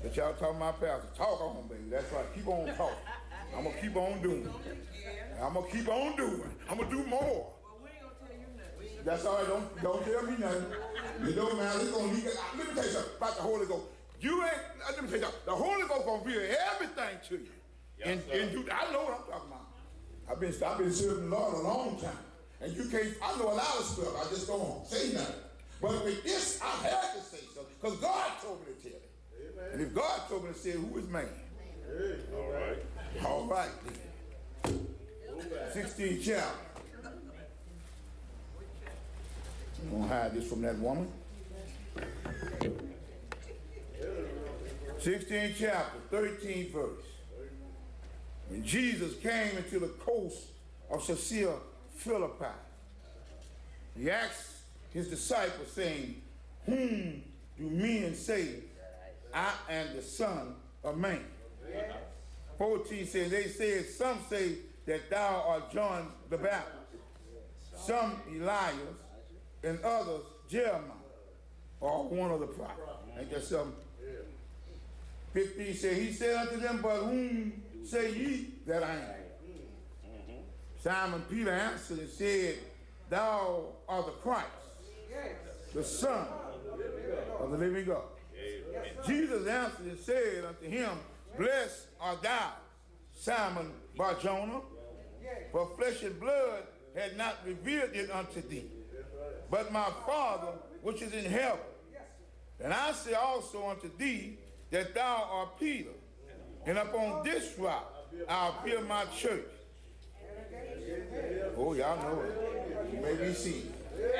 That y'all talking about pastor. Talk on, baby. That's right. Keep on talking. I'm going to keep on doing. I'm going to keep on doing. I'm going to do more. Well, we ain't going to tell you nothing. That's all right. Don't tell me nothing. It don't matter. It's gonna leave. Let me tell you something about the Holy Ghost. You ain't, let me tell you something. The Holy Ghost going to reveal everything to you. Yes, and I know what I'm talking about. I've been serving the Lord a long time. And you can't, I know a lot of stuff. I just don't say nothing. But with this, I had to say something. Because God told me to tell it. Amen. And if God told me to say it, who is man? Amen. All right. All right then. 16th chapter. I'm going to hide this from that woman. 16th chapter, 13th verse. When Jesus came into the coast of Caesarea Philippi, he asked his disciples, saying, whom do men say I am the Son of Man? 14 says, they said, some say that thou art John the Baptist, some Elias, and others Jeremiah, or one of the prophets. Ain't that something? 15 said, he said unto them, but whom say ye that I am? Simon Peter answered and said, thou art the Christ, the Son of the living God. Jesus answered and said unto him, blessed art thou, Simon Bar-Jonah, for flesh and blood had not revealed it unto thee, but my Father which is in heaven. And I say also unto thee that thou art Peter, and upon this rock I'll build my church. Oh, y'all know it. You may be seated.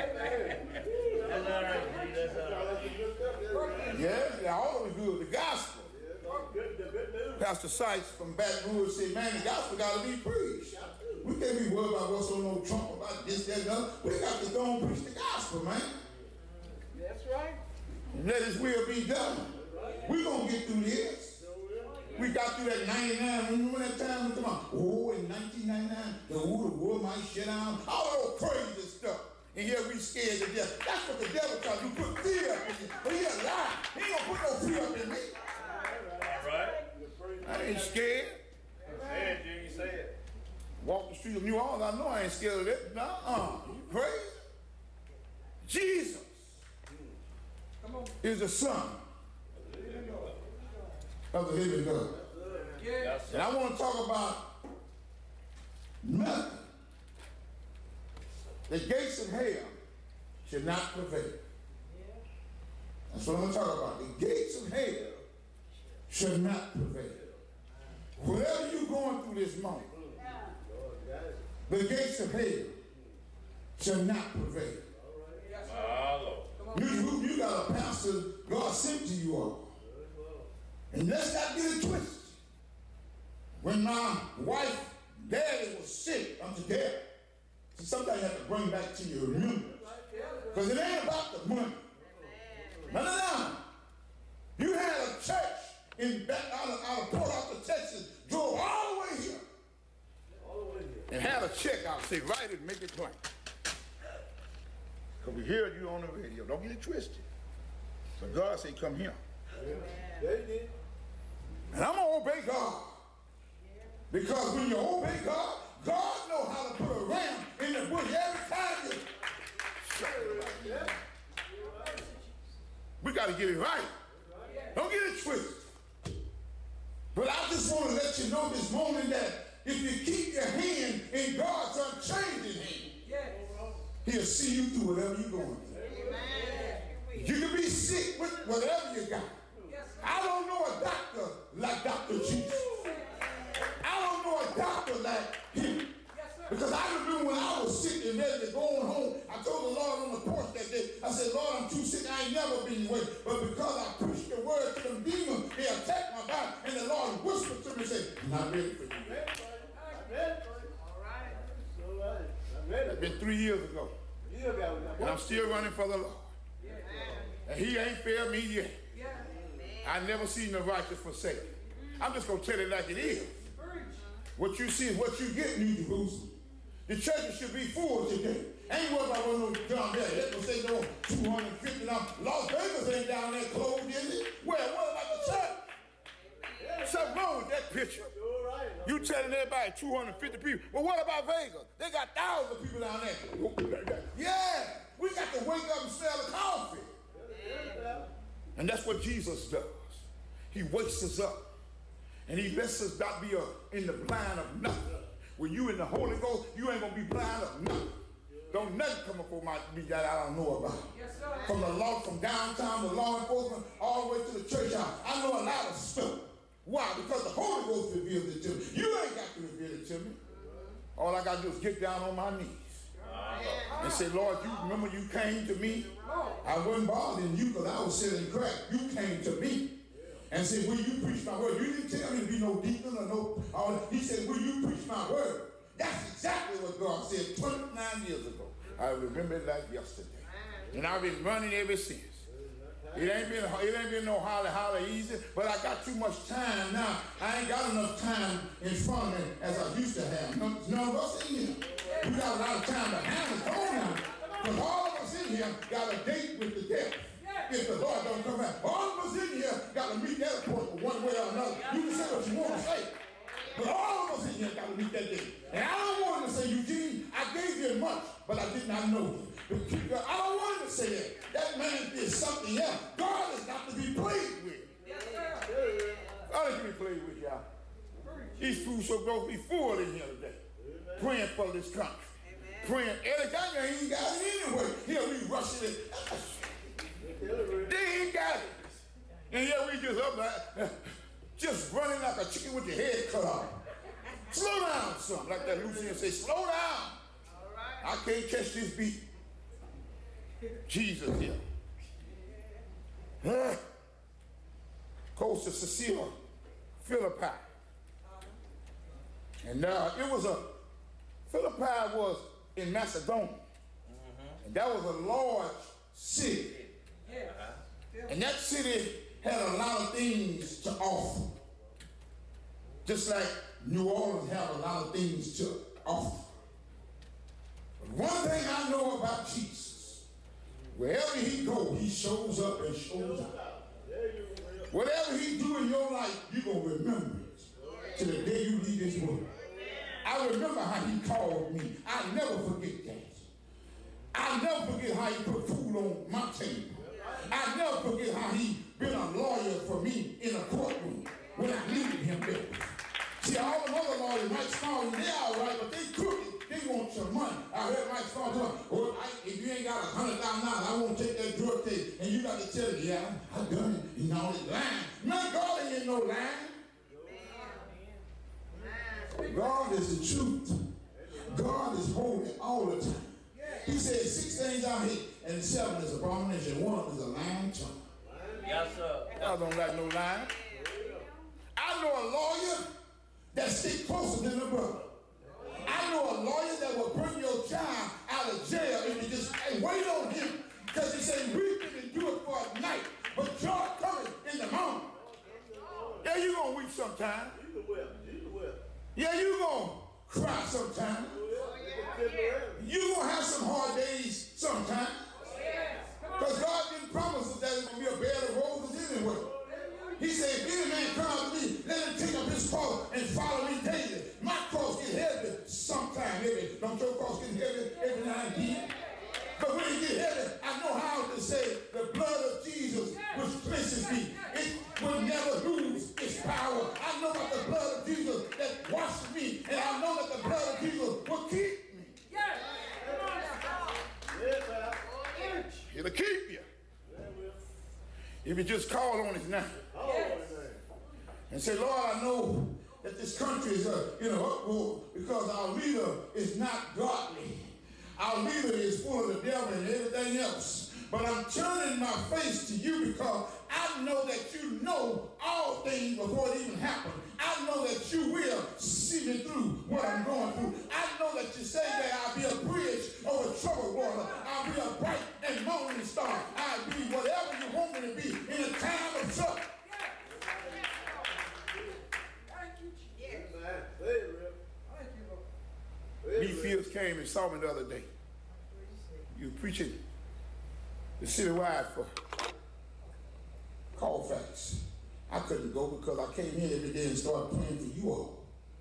Yeah, all of it good. The gospel. Pastor Sykes from Baton Rouge said, man, the gospel got to be preached. We can't be worried about what's on no Trump, about this, that, and other. We got to go and preach the gospel, man. That's right. And let his will be done. We're going to get through this. We got through that 99. Remember that time we come on? Oh, in 1999, the world might shut down. All those crazy stuff. And here we scared to death. That's what the devil tries to do. Put fear up in you. But he a lie. He ain't going to put no fear up in me. All right. I ain't scared. Say it, Jimmy, say it. Walk the street of New Orleans, I know I ain't scared of that. Nuh-uh. You crazy? Jesus is the Son of the living God. Yes, and I want to talk about nothing. The gates of hell should not prevail. That's what I'm going to talk about. The gates of hell should not prevail. Whatever you're going through this moment, the gates of hell shall not prevail. You got a pastor God sent to you all. And let's not get it twisted. When my wife, daddy was sick unto death, see, sometimes you have to bring back to your remembrance. Because it ain't about the money. No. You had a church out of Port Arthur, Texas, drove all the way here. And had a check out, say, write it, make it plain. Because we hear you on the radio. Don't get it twisted. So God said, come here. Amen. And I'm going to obey God. Because when you obey God, God knows how to put a ram in the bush every time you. We got to get it right. Don't get it twisted. But I just want to let you know this morning that if you keep your hand in God's unchanging hand, He'll see you through whatever you're going through. Amen. You can be sick with whatever you got. I don't know a doctor like Dr. Jesus. I don't know a doctor like him. Because I remember when I was sick and ready to go home, I told the Lord on the porch that day, I said, Lord, I'm too sick. I ain't never been away. But because I preached the word to them demons, they attacked my body. And the Lord whispered to me and said, I'm not ready for you. All right. That's been 3 years ago. And I'm still running for the Lord. And He ain't failed me yet. I never seen the righteous forsaken. I'm just going to tell it like it is. What you see is what you get, New Jerusalem. The churches should be full today. Ain't worried about what no down there. Let me say no 250 now. Las Vegas ain't down there closed, is it? Well, what about the church? picture. You telling everybody 250 people. Well, what about Vegas? They got thousands of people down there. Yeah, we got to wake up and smell the coffee. And that's what Jesus does. He wakes us up. And he lets us not be in the blind of nothing. When you in the Holy Ghost, you ain't going to be blind of nothing. Don't nothing come up on me that I don't know about. Yes, sir. From the law, from downtown to law enforcement, all the way to the church house. I know a lot of stuff. Why? Because the Holy Ghost reveals it to me. You ain't got to reveal it to me. All I got to do is get down on my knees and say, Lord, you remember you came to me? I wasn't bothering you because I was selling crack. You came to me and said, will you preach my word? You didn't tell me to be no deacon or no, all that. He said, will you preach my word? That's exactly what God said 29 years ago. I remember it like yesterday. And I've been running ever since. It ain't been no holler easy, but I got too much time now. I ain't got enough time in front of me as I used to have. None of us in here. We got a lot of time to handle it. Hold on. Because all of us in here got a date with the devil. If the Lord don't come back. All of us in here got to meet that appointment one way or another. You can say what you want to say. But all of us in here got to meet that day. And I don't want him to say, Eugene, I gave you much, but I did not know you. I don't want him to say that. That man did something else. God is not to be played with. God is to be played with, y'all. These fools so going to be full in here today. Praying for this country. Praying. Every time you ain't got it anyway. Here we rushing it. They ain't got it. And here we just up there, just running like a chicken with your head cut off. Slow down, son. Like that Lucian say, slow down. I can't catch this beat. Jesus here. Coast of Caesarea Philippi. And Philippi was in Macedonia. And that was a large city. And that city had a lot of things to offer. Just like New Orleans have a lot of things to offer. But one thing I know about Jesus, wherever he goes, he shows up and shows out. Whatever he do in your life, you're going to remember it to the day you leave this world. I remember how he called me. I'll never forget that. I'll never forget how he put food on my table. I'll never forget how he been a lawyer for me in a courtroom when I needed him there. See, all the other lawyers, Mike Small, they're all right, but they crooked. They want your money. I heard Mike Small tell me, well, if you ain't got $100,000, I won't take that drug case. And you got to tell me, yeah, I done it. You know, it's lying. Man, God ain't no lying. God is the truth. God is holy all the time. He said 6 things I hate, and 7 is abomination. 1 is a lying tongue. Yes, sir. I don't like no lying. I know a lawyer that sticks closer than a brother. I know a lawyer that will bring your child out of jail if you just wait on him. Because he said, weep and do it for a night, but joy coming in the morning. Yeah, you're going to weep sometime. Yeah, you're going to cry sometime. You're going to have some hard days sometime. Because God didn't promise us that it's going to be a bed of roses anyway. He said, if any man come to me, let him take up his cross and follow me daily. My cross get heavy sometime. Don't your cross get heavy every now and then? But when it get heavy, I know how to say the blood of Jesus, which cleanses me, it will never lose its power. I know about the blood of Jesus that washes me, and I know that the blood of Jesus will keep me. It'll keep you. If you just call on his name. And say, Lord, I know that this country is uproar because our leader is not godly. Our leader is full of the devil and everything else. But I'm turning my face to you because I know that you know all things before it even happened. I know that you will see me through what I'm going through. I know that you say that I'll be a bridge over troubled water. I'll be a bright and morning star. I'll be whatever you want me to be in a time of trouble. B. Fields came and saw me the other day. You were preaching the citywide for Colfax. I I couldn't go because I came here every day and started praying for you all.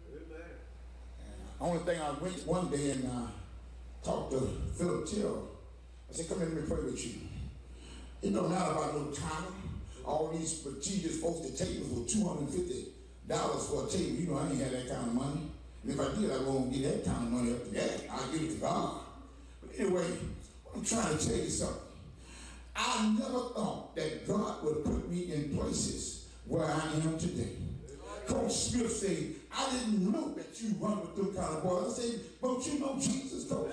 Only thing I went one day and talked to Philip Till. I said, come here, let me pray with you. It don't matter about no time. All these prestigious folks at tables were $250 for a table. You know, I ain't had that kind of money. And if I did, I won't get that kind of money up to that. I'll give it to God. But anyway, I'm trying to tell you something. I never thought that God would put me in places where I am today. Coach Smith said, I didn't know that you run with them kind of boys. I said, don't you know Jesus, Coach?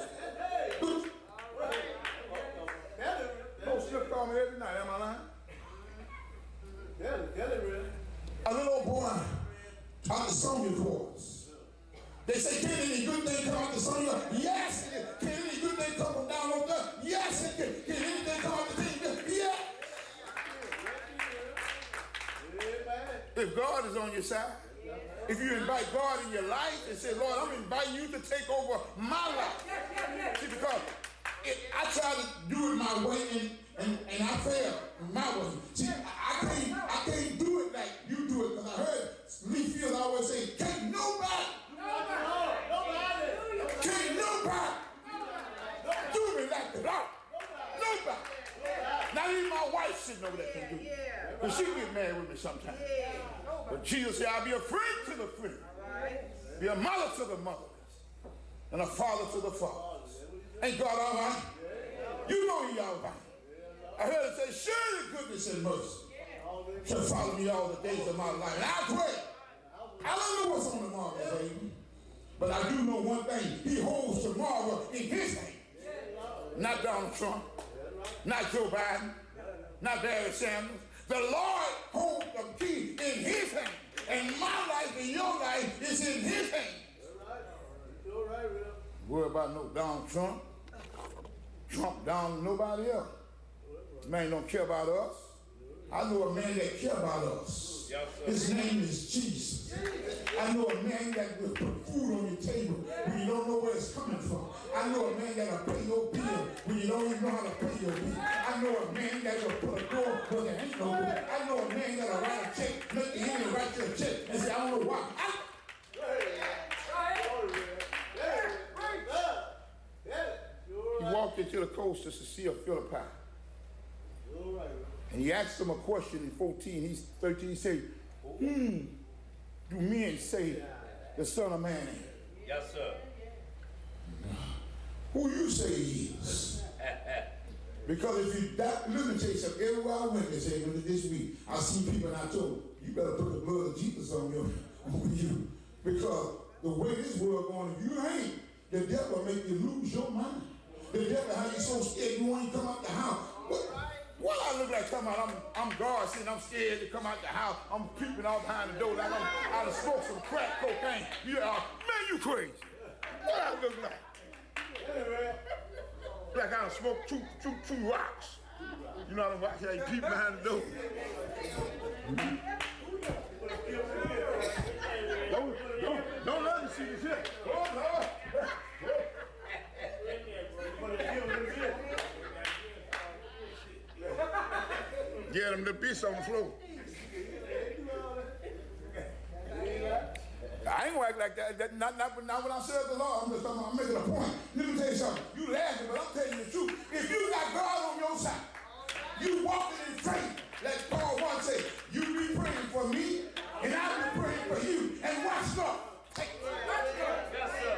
Coach Smith called me every night, am I lying? A little old boy out the Sonia's voice. They say, can any good thing come out the Sonia? Yes, it can. Can any good thing come from down on there? Yes, it can. Can anything come out the thing? Yeah. If God is on your side, if you invite God in your life and say, Lord, I'm inviting you to take over my life. See, because I try to do it my way and I fail my way. See, I can't do it like you do it, because I heard Lee Fields always say, can't nobody do me like the Lord. Nobody. Not even my wife sitting over there can do it. But she get mad with me sometimes. But Jesus said, I'll be a friend to the friend. Be a mother to the motherless. And a father to the fatherless. Ain't God all right? You know he all right. I heard it say, surely goodness and mercy shall follow me all the days of my life. And I pray. I don't know what's on tomorrow, baby. But I do know one thing. He holds tomorrow in his hand. Not Donald Trump. Not Joe Biden. Not Barry Sanders. The Lord holds the key in his hand. And my life and your life is in his hand. Worry about no Donald Trump. Trump down to nobody else. Man don't care about us. I know a man that care about us. His name is Jesus. I know a man that will put food on your table when you don't know where it's coming from. I know a man that will pay your bill when you don't even know how to pay your bill. I know a man that will put a door where there ain't no door. I know a man that will write a check, make the enemy write you a check and say, I don't know why. He walked into the coast of Caesarea Philippi. And he asked him a question in 13. He said, do men say the Son of Man is? Yes, sir. Who you say he is? Because if you let me tell you something, everywhere I went this week, I see people and I told you better put the blood of Jesus on you. Because the way this world going, if you ain't, the devil will make you lose your mind. The devil have you so scared you won't even come out the house. What I look like coming out? I'm God sitting, I'm scared to come out the house. I'm creeping out behind the door like I'm out of smoke some crack cocaine. Yeah, man, you crazy. What I look like? Like I done smoked two rocks. You know what I'm saying? You peep behind the door. Don't let me see this here. Oh, Lord. Get them the beast on the floor. I ain't gonna act like that. Not when I serve the Lord. I'm making a point. Let me tell you something. You laughing, but I'm telling you the truth. If you got God on your side, you walking in faith. Like Paul once said, you be praying for me, and I'll be praying for you. And watch God. Yes, sir.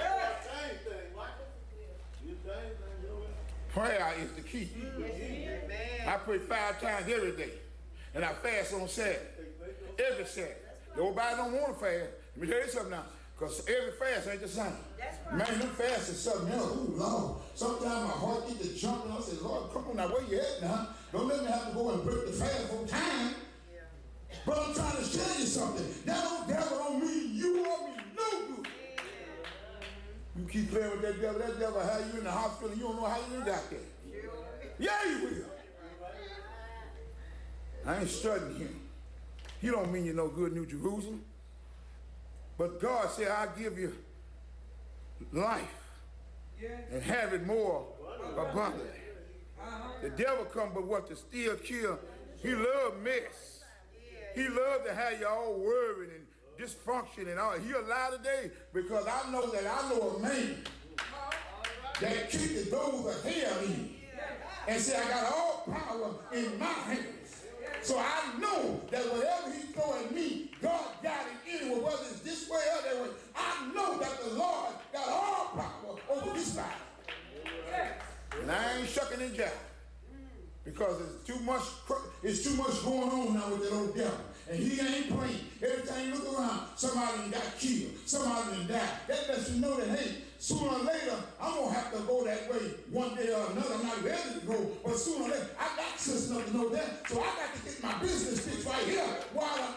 Prayer is the key. I pray 5 times every day. And I fast on Saturday. Every Saturday. Nobody don't want to fast. Let me tell you something now. Because every fast ain't the same. Man, them fast is something else. Ooh, Lord. Sometimes my heart gets to jumping. I say, Lord, come on now, where you at now? Don't let me have to go and break the fast for time. But I'm trying to tell you something. That old devil don't mean you or me no good. You keep playing with that devil have you in the hospital, you don't know how you got there. Yeah, you will. I ain't studying him. He don't mean you no good, New Jerusalem. But God said, I'll give you life and have it more abundantly. The devil come but what? To steal, kill. He love mess. He loves to have you all worried and dysfunction and all. He alive today because I know a man that keeps the doors of hell in. And say, I got all power in my hands. So I know that whatever he throw at me, God got it anyway, whether it's this way or that way. I know that the Lord got all power over this life. And I ain't shucking and jiving. Because it's too much going on now with that old devil. And he ain't playing. Every time you look around, somebody done got killed. Somebody done died. That lets you know that, hey, sooner or later, I'm going to have to go that way one day or another. I'm not ready to go, but sooner or later, I got sense enough to know that. So I got to get my business fixed right here while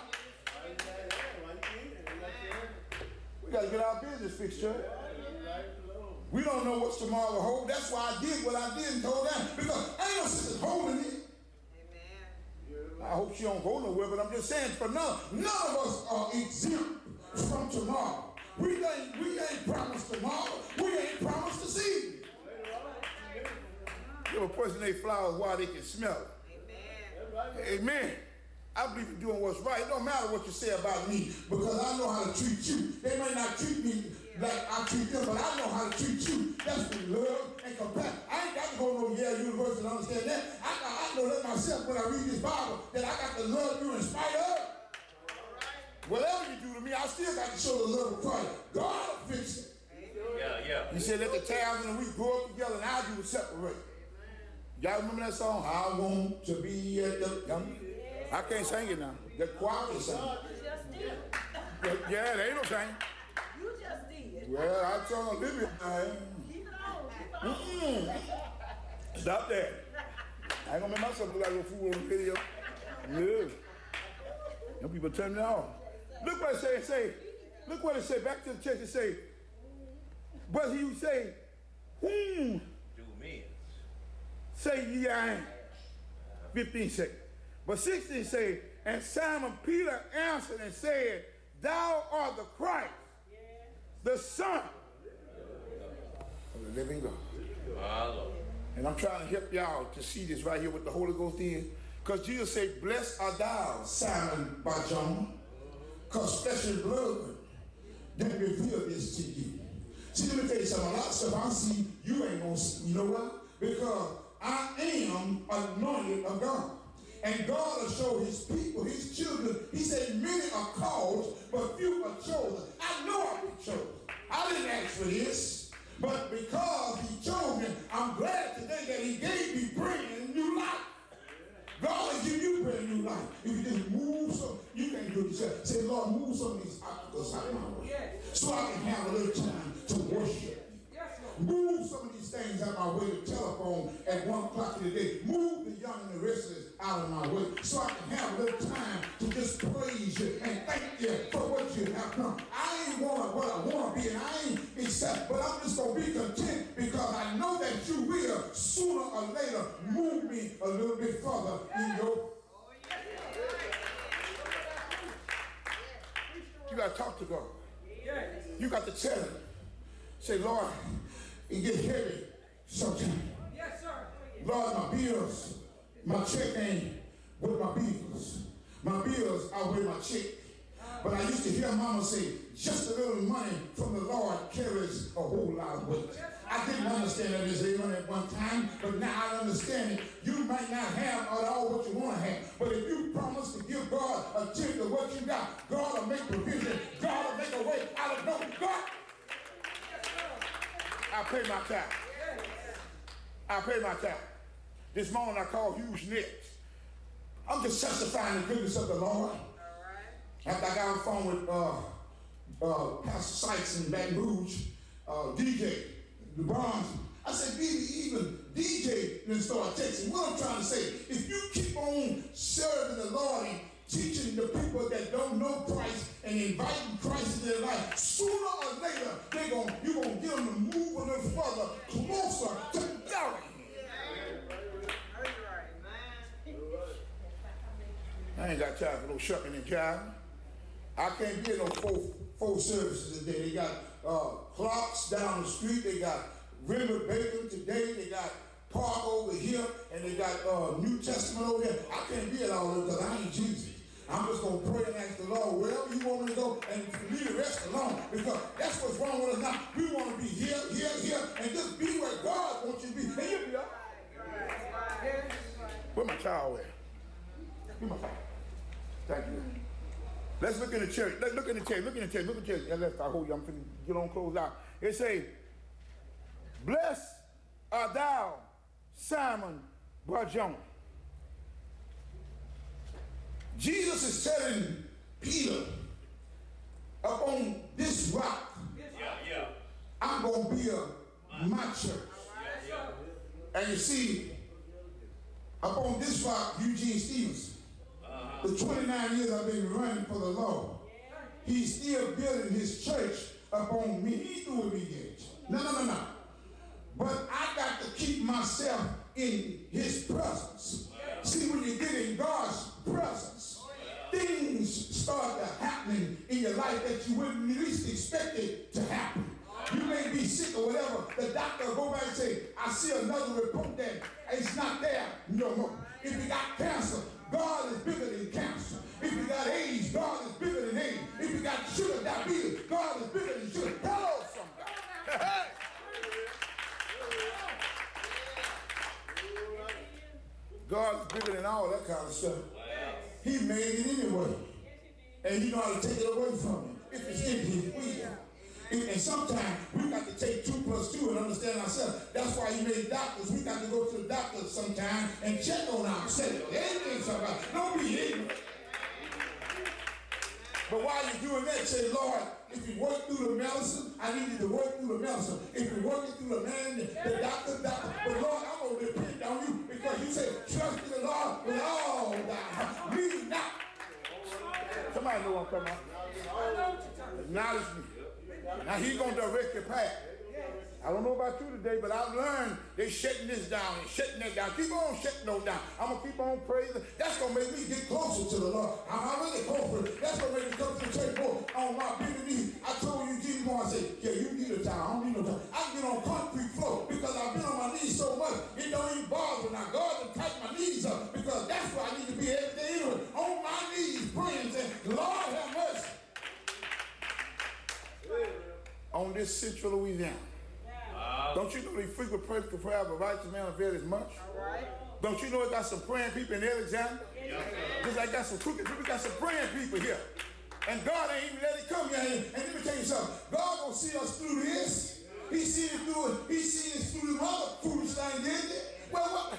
we got to get our business fixed, church. We don't know what's tomorrow will hold. That's why I did what I did and told them. Because ain't no sense holding it. Amen. I hope she don't go nowhere, but I'm just saying for none of us are exempt from tomorrow. We ain't promised tomorrow. We ain't promised to see. Give a person their flowers while they can smell it. Amen. Amen. I believe in doing what's right. It don't matter what you say about me because I know how to treat you. They may not treat me like I treat them, but I know how to treat you. That's with love and compassion. I ain't got to go to no Yale University to understand that. I know that myself when I read this Bible, that I got to love you in spite of. Whatever you do to me, I still got to show the love of Christ. God will fix it. Yeah. He said, let the tares and the wheat grow up together and I'll do the separate. Y'all remember that song? I want to be at the... I can't sing it now. The choir can sing it. Yeah, there ain't no singing. You just did. Well, I told Olivia, Keep it on. Stop that. I ain't gonna make myself look like a fool on the video. Yeah. Them people turn me off. Look what it say. Look what it say. Back to the text. It say, but he say, whom Do me. say ye I am? 15 seconds. But 16 say, and Simon Peter answered and said, thou art the Christ, the Son of the living God. And I'm trying to help y'all to see this right here what the Holy Ghost is. Because Jesus said, blessed art thou, Simon Bar-Jonah, because flesh and blood didn't reveal this to you. See, let me tell you something. A lot of stuff I see, you ain't going to see. You know what? Because I am anointed of God. And God will show his people, his children. He said, many are called, but few are chosen. I know I've been chosen. I didn't ask for this. But because he chose me, I'm glad today that he gave me brand new life. God will give you brand new life. If you just move some, you can't do it yourself. Say, Lord, move some of these obstacles out of my way. So I can have a little time to worship you. Move some of these things out of my way. The telephone at 1 o'clock in the day. Move the young and the restless out of my way. So I can have a little time to just praise you and thank you for what you have done. I ain't want what I want to be, and I ain't accept, but I'm just going to be content because I know that you will sooner or later move me a little bit further in your... You got to talk to God. You got to tell him. Say, Lord, it gets heavy sometimes. Yes, sir. Lord, my bills, my check ain't with my bills. My bills outweigh my check. But I used to hear Mama say, just a little money from the Lord carries a whole lot of weight. I didn't understand that as amen at one time, but now I understand it. You might not have all what you want to have, but if you promise to give God a tenth of what you got, God will make provision. God will make a way out of no God. I pay my tithe. I pay my tithe. This morning I called Hughes Next. I'm just testifying the goodness of the Lord. After I got on the phone with Pastor Sykes in Baton Rouge, DJ LeBron, I said, baby, even DJ didn't start texting. What I'm trying to say, if you keep on serving the Lord and teaching the people that don't know Christ and inviting Christ in their life, sooner or later, you're going to get them to move a little further, closer to God. I ain't got time for no shucking and jiving. I can't get no four services today. They got clocks down the street. They got River Bacon today. They got Park over here. And they got New Testament over here. I can't be at all of them because I ain't Jesus. I'm just going to pray and ask the Lord, wherever you want me to go, and for me to rest alone, because that's what's wrong with us now. We want to be here, and just be where God wants you to be. And you'll be all right. Where my child at? Where my child? Thank you. Let's look in the church. Let's look in the church. Look in the church. Look in the church. And let's I hold you. I'm finna get on close out. It say, blessed art thou, Simon Bar-Jonah. Jesus is telling Peter, upon this rock, I'm going to build my church. And you see, upon this rock, Eugene Stevenson, the 29 years I've been running for the Lord, he's still building his church upon me. He ain't through with me yet. No. But I got to keep myself in his presence. See, when you get in God's presence, things start to happening in your life that you wouldn't least expect it to happen. You may be sick or whatever. The doctor will go back and say, I see another report that it's not there no more. If you got cancer, God is bigger than cancer. If you got AIDS, God is bigger than AIDS. If you got sugar, diabetes, God is bigger than sugar. Hello, somebody. God is bigger than all that kind of stuff. He made it anyway. And you know how to take it away from him if it's in his will. And sometimes we got to take 2 + 2 and understand ourselves. That's why he made doctors. We got to go to the doctor sometime and check on ourselves. Anything, somebody. Don't be ignorant. But while you're doing that, say, Lord, if you work through the medicine, I need you to work through the medicine. If you're working through the man, the doctor. But Lord, I'm going to depend on you because you say, trust in the Lord with all thy heart. Leave not. Somebody know what I'm talking about. Acknowledge me. Now he's going to direct your path. I don't know about you today, but I've learned they shutting this down and shutting that down. Keep on shutting those down. I'm going to keep on praising. That's going to make me get closer to the Lord. I'm really closer. That's going to make me come to the church more on my bended knees. I told you, Jesus, I said, yeah, you need a time. I don't need no time. I can get on concrete floor because I've been on my knees so much. It don't even bother now. God done tighten my knees up because that's where I need to be every day anyway. On my knees praying, saying, Lord have mercy. On this central Louisiana. Don't you know they frequent prayers can pray of a righteous man avail as much? Right. Don't you know it got some praying people in Alexander? Just like got some crooked people, got some praying people here. And God ain't even let it come here. And let me tell you something. God gonna see us through this. He seen it through it. He seen us through the other foolish thing, didn't he? Well, what?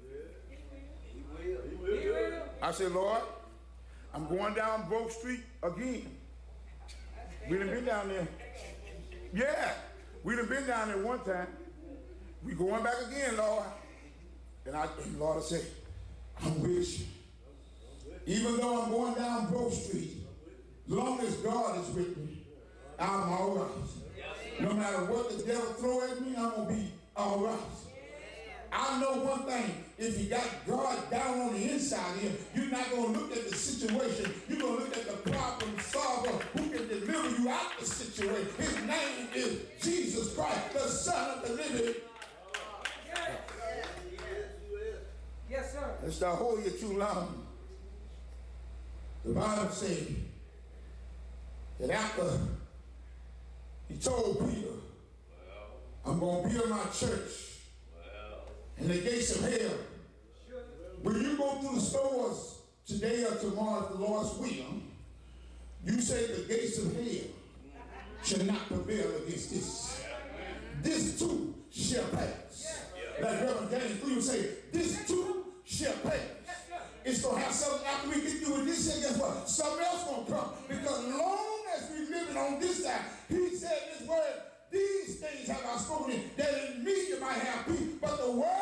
He will. I said, Lord, I'm going down Broke Street again. We done been down there. Yeah. We done been down there one time. We going back again, Lord. And Lord, I said, I'm with you. Even though I'm going down Broke Street, as long as God is with me, I'm all right. No matter what the devil throw at me, I'm going to be all right. I know one thing. If you got God down on the inside here, you're not going to look at the situation. You're going to look at the problem solver who can deliver you out the situation. His name is Jesus Christ, the Son of the living. Yes, sir. Let's not hold you too long. The Bible says that after he told Peter, I'm going to build my church. And the gates of hell. When you go through the stores today or tomorrow, if the Lord's will, you say the gates of hell shall not prevail against this. This too shall pass. Like Reverend James Cleveland say, this too shall pass. It's going to have something after we get through with this and guess what? Something else going to come. Because long as we living on this side, he said this word, these things have I spoken, that in me you might have peace, but the world,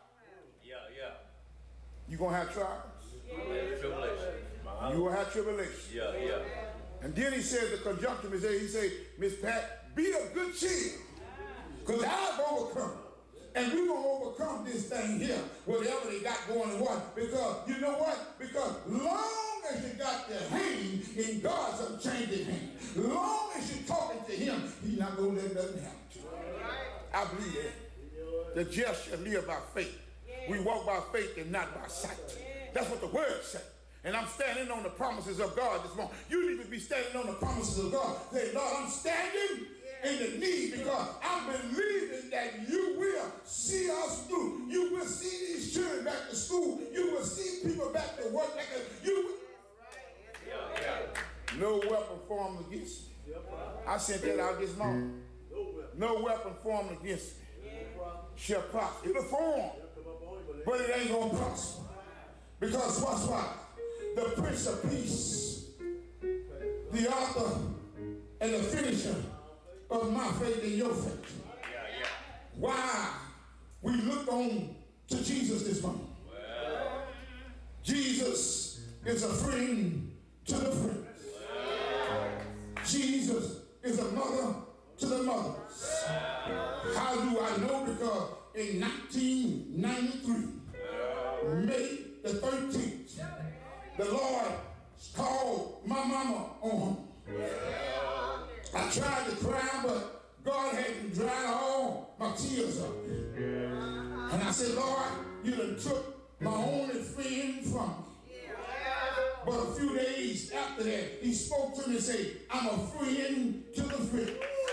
you're going to have trials. You're going to have tribulation. And then he said, the conjunctive is there, he said, Miss Pat, be of good cheer, because I've overcome. And we're going to overcome this thing here, whatever they got going on. Because, you know what? Because long as you got your hand in God's unchanging hand, long as you're talking to him, he's not going to let nothing happen to you. I believe that. The just shall live by faith. We walk by faith and not by sight. That's what the word says. And I'm standing on the promises of God this morning. You need to be standing on the promises of God. Say, Lord, I'm standing in the need because I'm believing that you will see us through. You will see these children back to school. You will see people back to work. No weapon formed against me. I sent that out this morning. No weapon formed against me shall prosper. It'll form, but it ain't going to prosper. Because what's why? The Prince of Peace, the author and the finisher of my faith and your faith. Why we look on to Jesus this morning. Jesus is a friend to the friends. Jesus is a mother to the mothers. How do I know? Because in 1993, May the 13th, the Lord called my mama on. I tried to cry, but God hadn't dried all my tears up. And I said, Lord, you done took my only friend from me. But a few days after that, he spoke to me and said, I'm a friend to the friend.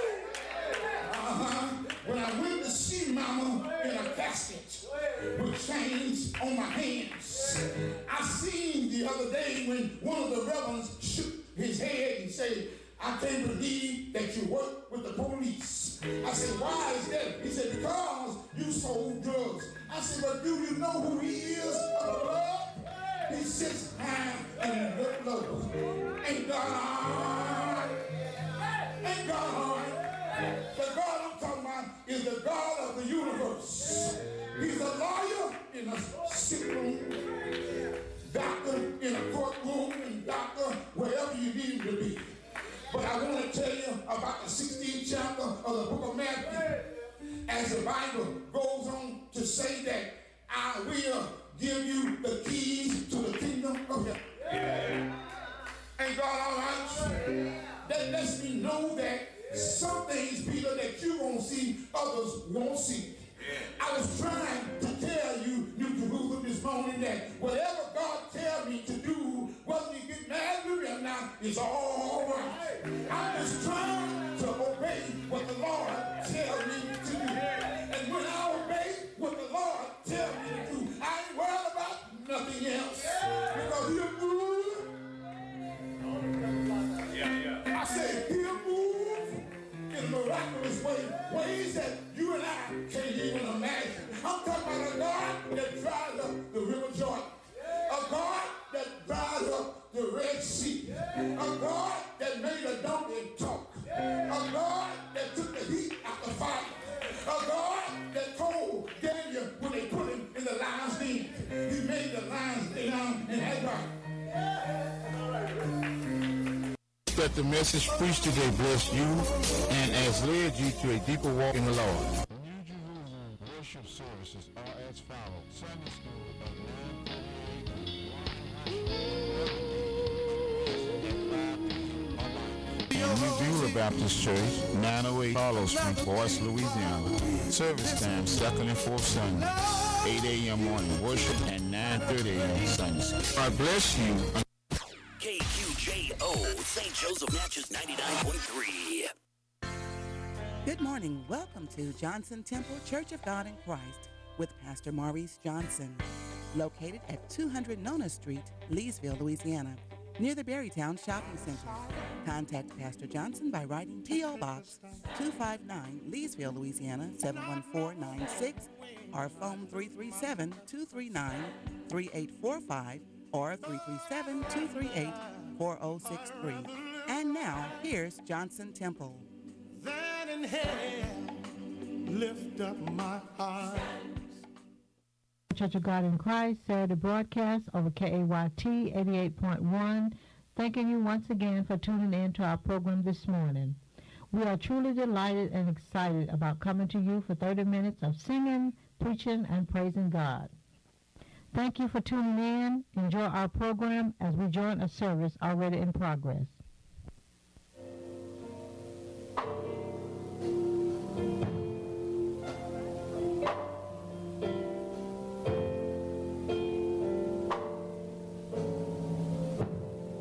When I went to see mama in a casket with chains on my hands, I seen the other day when one of the reverends shook his head and said, I can't believe that you work with the police. I said, why is that? He said, because you sold drugs. I said, but do you know who he is of the blood? He sits high and he looks low. Ain't God hard? Ain't God hard? The God I'm talking about is the God of the universe. He's a lawyer in a sick room, doctor in a courtroom, and doctor wherever you need him to be. But I want to tell you about the 16th chapter of the book of Matthew. As the Bible goes on to say that I will give you the keys to the kingdom of heaven. Ain't God all right? That lets me know that some things, Peter, that you won't see, others won't see. I was trying to tell you, New Jerusalem, this morning that whatever God tells me to do, whether you get mad with me or not, is all right. I'm just trying to obey what the Lord tells me to do. And when I obey what the Lord tells me to do, I ain't worried about nothing else. Because he'll move. I said he'll move in miraculous ways that you and I can't even imagine. I'm talking about a God that dried up the River Jordan, a God that dried up the Red Sea, a God that made a donkey talk, a God that took the heat out the fire, a God that told Daniel when they put him in the lion's den, he made the lions lay down in Hagar. That the message preached today blessed you and has led you to a deeper walk in the Lord. New Jerusalem worship services are as follows. Sunday school at 9:30 and Redeemer Baptist Church, 908 Carlos Street, Boyce, Louisiana. Service time, second and fourth Sunday, 8 a.m. morning worship and 9:30 a.m. Sunday. God bless you. KQJO, St. Joseph Natchez 99.3. Good morning. Welcome to Johnson Temple Church of God in Christ with Pastor Maurice Johnson, located at 200 Nona Street, Leesville, Louisiana, near the Berrytown Shopping Center. Contact Pastor Johnson by writing P.O. Box 259, Leesville, Louisiana 71496, or phone 337-239-3845 or 337-238-4063. And now, here's Johnson Temple. That in hell, lift up my eyes. Church of God in Christ, Saturday broadcast over KAYT 88.1. Thanking you once again for tuning in to our program this morning. We are truly delighted and excited about coming to you for 30 minutes of singing, preaching, and praising God. Thank you for tuning in. Enjoy our program as we join a service already in progress.